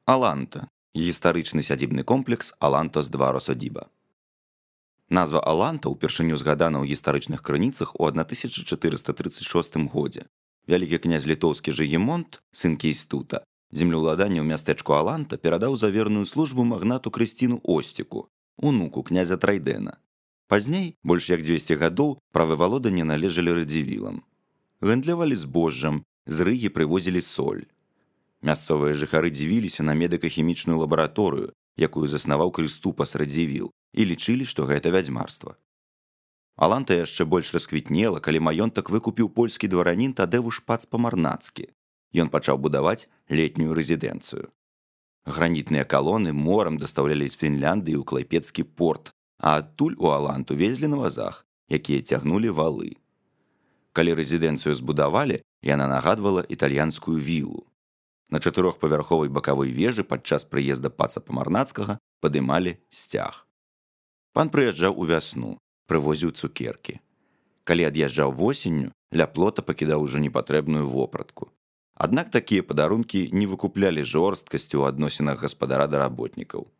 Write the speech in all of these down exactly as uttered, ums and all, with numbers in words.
Аланта – гістарычны сядзібны комплекс Алантос два Росодіба. Назва Аланта ўпершыню згадана ў гістарычных крыніцах у тысяча чатырыста трыццаць шостым годзе. Вялікі князь літоўскі Жыгімонт, сын Кейстута, землеўладанне ў мястэчку Аланта перадаў за верную службу магнату Крысціну Осціку, унуку князя Трайдэна. Пазней, больш як дзвесце гадоў, правы валоданне належалі радзівілам. Гандлявалі збожжам, з Рыгі прывозілі соль. Мясцовыя жыхары дзівіліся на медыка-хімічную лабараторыю, якую заснаваў Крыступас Радзівіл, і лічылі, што гэта вядзьмарства. Аланта яшчэ больш расквітнела, калі маёнтак выкупіў польскі дваранін Тадэвуш Пац-Памарнацкі. Ён пачаў будаваць летнюю рэзідэнцыю. Гранітныя калоны морам дастаўлялі з Фінляндыі ў Клайпедскі порт, а адтуль у Аланту везлі на вазах, якія цягнулі валы. Калі рэзідэнцыю збудавалі, яна нагадвала італьянскую вілу. На чатырохпавярховай бакавой вежы падчас прыезда паца Памарнацкага падымалі сцяг. Пан прыязджаў у вясну, прывозіў цукеркі. Калі ад'язджаў восенню, ля плота пакідаў ужо непатрэбную вопратку. Аднак такія падарункі не выкуплялі жорсткасці ў адносінах гаспадара да работнікаў.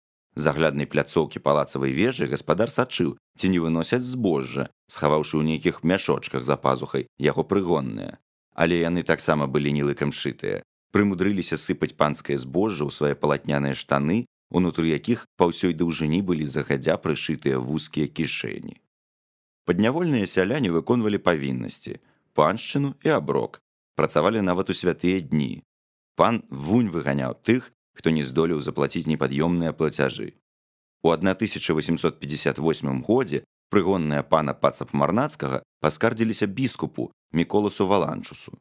З агляднай пляцоўкі палацавай вежы гаспадар сачыў, ці не выносяць збожжа, схаваўшы ў нейкіх мяшочках за пазухай яго прыгонныя. Але яны таксама былі не лыкам шытыя. Прымудрыліся сыпаць панскае збожжа ў свае палатняныя штаны, унутры якіх па ўсёй даўжыні былі загадзя прышытыя вузкія кішэні. Паднявольныя сяляне выконвалі павіннасці, паншчыну і аброк, працавалі нават у святыя дні. Пан вунь выганяў тых, хто не здолеў заплаціць непад'ёмныя плацяжы. У тысяча васемсот пятьдесят восьмым годзе прыгонныя пана паца Памарнацкага паскардзіліся біскупу Міколасу Валанчусу.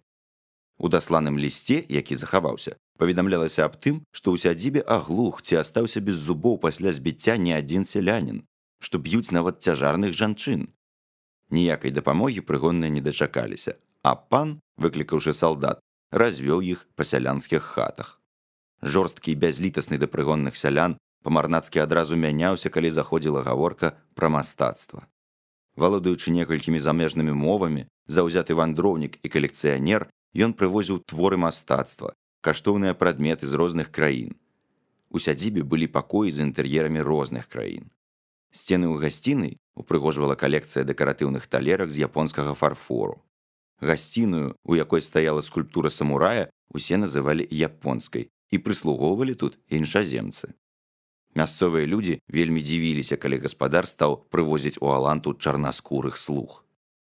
У дасланым лісце, які захаваўся, паведамлялася аб тым, што ў сядзібе аглух ці астаўся без зубоў пасля збіцця не адзін сялянін, што б'юць нават цяжарных жанчын. Ніякай дапамогі прыгонныя не дачакаліся, а пан, выклікаўшы салдат, развёў іх па сялянскіх хатах. Жорсткі і бязлітасны да прыгонных сялян, Памарнацкі адразу мяняўся, калі заходзіла гаворка пра мастацтва. Валодаючы некалькімі замежнымі мовамі, заўзяты вандроўнік і калекцыянер, ён прывозіў творы мастацтва, каштоўныя прадметы з розных краін. У сядзібе былі пакоі з інтэр'ерамі розных краін. Сцены ў гасцінай упрыгожвала калекцыя дэкаратыўных талерак з японскага фарфору. Гасціную, у якой стаяла скульптура самурая, усе называлі японскай і прыслугоўвалі тут іншаземцы. Мясцовыя людзі вельмі дзівіліся, калі гаспадар стаў прывозіць у Аланту чарнаскурых слуг.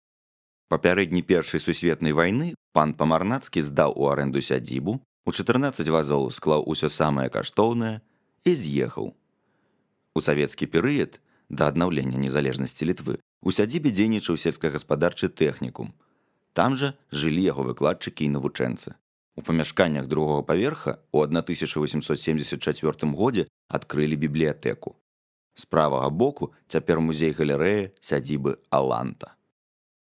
Папярэдні першай сусветнай вайны пан Памарнацкі здаў у арэнду сядзібу, у чатырнаццаць вазоў склаў усё самае каштоўнае і з'ехаў. У савецкі перыяд, да аднаўлення незалежнасці Літвы, у сядзібе дзейнічаў сельскагаспадарчы тэхнікум. Там жа жылі яго выкладчыкі і навучэнцы. У памяшканнях другога паверха ў тысяча васемсот семдзесят чацвёртым годзе адкрылі бібліятэку. З правага боку цяпер музей-галерэя сядзібы Аланта.